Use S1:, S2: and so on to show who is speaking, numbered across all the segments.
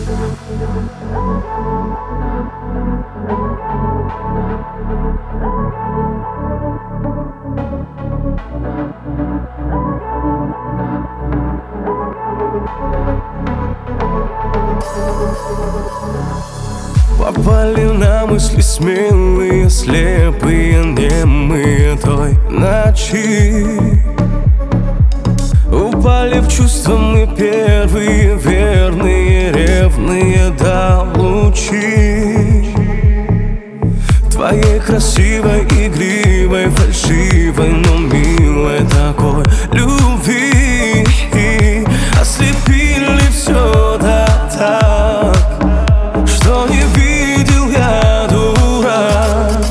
S1: Попали на мысли смелые, слепые, немые той ночи. Упали в чувства мы первые, верные, ревные до лучи твоей красивой, игривой, фальшивой, но милой такой любви. Ослепили все да так, что не видел я, дурак.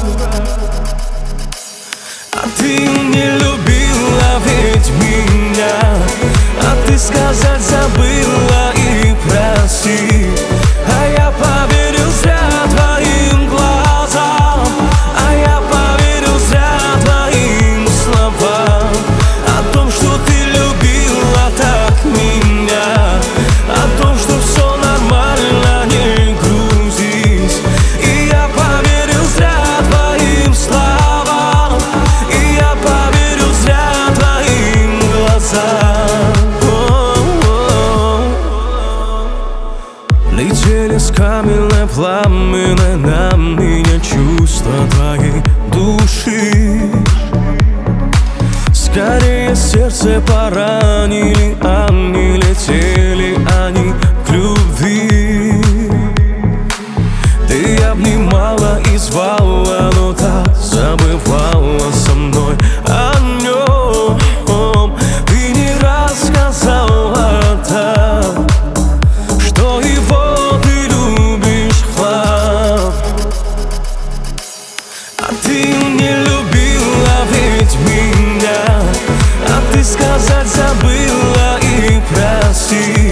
S1: А ты не любила ведь меня, а ты сказать забыла и прости. А я поверил зря твоим глазам, а я поверил зря твоим словам. О том, что ты любила так меня, о том, что все нормально, не грузись. И я поверил зря твоим словам, и я поверил зря твоим глазам. Летели с каменной пламенной на меня чувства твоей души. Скорее сердце поранили, они летели, они к любви. Ты обнимала и звала, но так забывала со мной о нем. Ты не рассказала так, что его ты любишь в хлам. А ты не любила ведь меня, а ты сказать забыла и прости.